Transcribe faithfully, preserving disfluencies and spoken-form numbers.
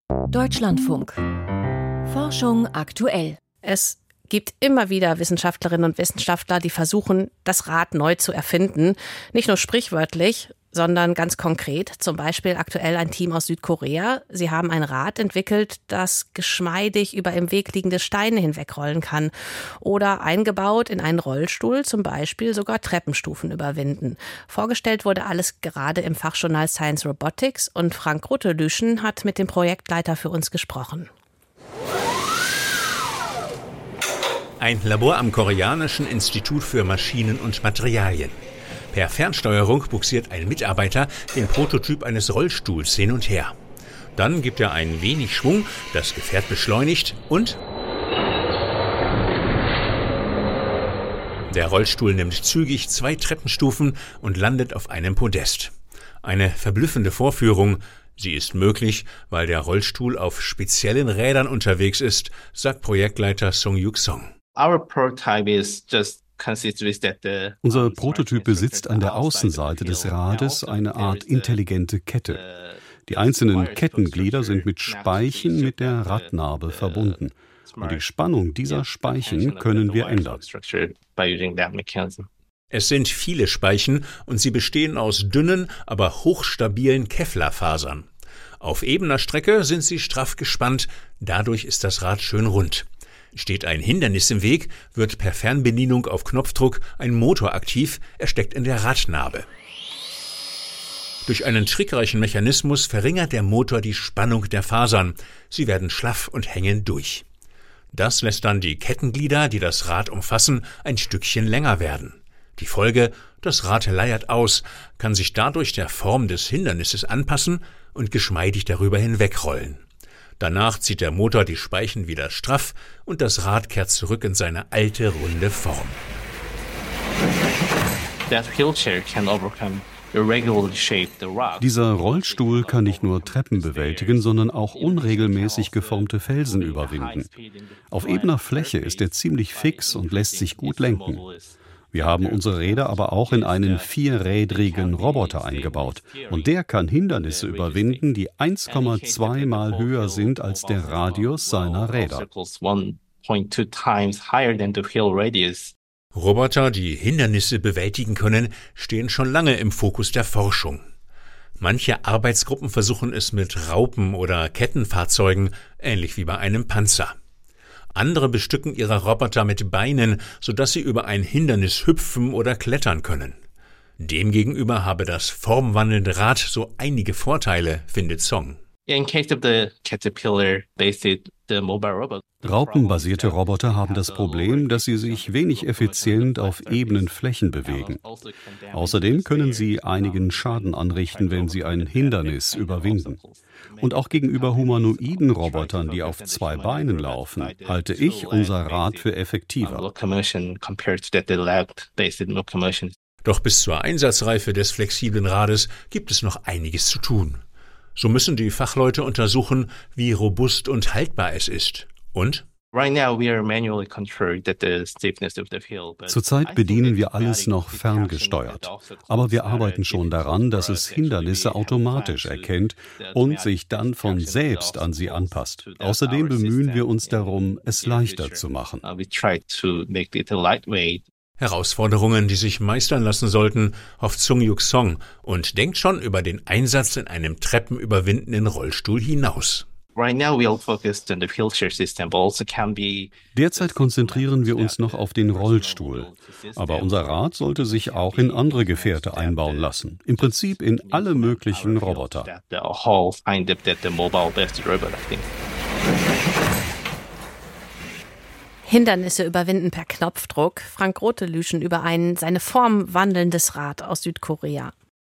Deutschlandfunk. Forschung aktuell. Es gibt immer wieder Wissenschaftlerinnen und Wissenschaftler, die versuchen, das Rad neu zu erfinden. Nicht nur sprichwörtlich, sondern ganz konkret. Zum Beispiel aktuell ein Team aus Südkorea. Sie haben ein Rad entwickelt, das geschmeidig über im Weg liegende Steine hinwegrollen kann. Oder eingebaut in einen Rollstuhl zum Beispiel sogar Treppenstufen überwinden. Vorgestellt wurde alles gerade im Fachjournal Science Robotics und Frank Ruttelüschen hat mit dem Projektleiter für uns gesprochen. Ein Labor am Koreanischen Institut für Maschinen und Materialien. Per Fernsteuerung buxiert ein Mitarbeiter den Prototyp eines Rollstuhls hin und her. Dann gibt er ein wenig Schwung, das Gefährt beschleunigt und der Rollstuhl nimmt zügig zwei Treppenstufen und landet auf einem Podest. Eine verblüffende Vorführung. Sie ist möglich, weil der Rollstuhl auf speziellen Rädern unterwegs ist, sagt Projektleiter Sung-Yuk Song. Our prototype is just Unser Prototyp besitzt an der Außenseite des Rades eine Art intelligente Kette. Die einzelnen Kettenglieder sind mit Speichen mit der Radnabe verbunden. Und die Spannung dieser Speichen können wir ändern. Es sind viele Speichen und sie bestehen aus dünnen, aber hochstabilen Kevlarfasern. Auf ebener Strecke sind sie straff gespannt, dadurch ist das Rad schön rund. Steht ein Hindernis im Weg, wird per Fernbedienung auf Knopfdruck ein Motor aktiv, er steckt in der Radnabe. Durch einen trickreichen Mechanismus verringert der Motor die Spannung der Fasern. Sie werden schlaff und hängen durch. Das lässt dann die Kettenglieder, die das Rad umfassen, ein Stückchen länger werden. Die Folge: Das Rad leiert aus, kann sich dadurch der Form des Hindernisses anpassen und geschmeidig darüber hinwegrollen. Danach zieht der Motor die Speichen wieder straff und das Rad kehrt zurück in seine alte, runde Form. Dieser Rollstuhl kann nicht nur Treppen bewältigen, sondern auch unregelmäßig geformte Felsen überwinden. Auf ebener Fläche ist er ziemlich fix und lässt sich gut lenken. Wir haben unsere Räder aber auch in einen vierrädrigen Roboter eingebaut. Und der kann Hindernisse überwinden, die eins Komma zwei Mal höher sind als der Radius seiner Räder. Roboter, die Hindernisse bewältigen können, stehen schon lange im Fokus der Forschung. Manche Arbeitsgruppen versuchen es mit Raupen oder Kettenfahrzeugen, ähnlich wie bei einem Panzer. Andere bestücken ihre Roboter mit Beinen, sodass sie über ein Hindernis hüpfen oder klettern können. Demgegenüber habe das formwandelnde Rad so einige Vorteile, findet Song. Raupenbasierte Roboter haben das Problem, dass sie sich wenig effizient auf ebenen Flächen bewegen. Außerdem können sie einigen Schaden anrichten, wenn sie ein Hindernis überwinden. Und auch gegenüber humanoiden Robotern, die auf zwei Beinen laufen, halte ich unser Rad für effektiver. Doch bis zur Einsatzreife des flexiblen Rades gibt es noch einiges zu tun. So müssen die Fachleute untersuchen, wie robust und haltbar es ist. Und? Zurzeit bedienen wir alles noch ferngesteuert. Aber wir arbeiten schon daran, dass es Hindernisse automatisch erkennt und sich dann von selbst an sie anpasst. Außerdem bemühen wir uns darum, es leichter zu machen. Herausforderungen, die sich meistern lassen sollten, hofft Sung-Yuk Song und denkt schon über den Einsatz in einem treppenüberwindenden Rollstuhl hinaus. Derzeit konzentrieren wir uns noch auf den Rollstuhl. Aber unser Rad sollte sich auch in andere Gefährte einbauen lassen. Im Prinzip in alle möglichen Roboter. Hindernisse überwinden per Knopfdruck. Frank Ruttelüschen über ein seine Form wandelndes Rad aus Südkorea.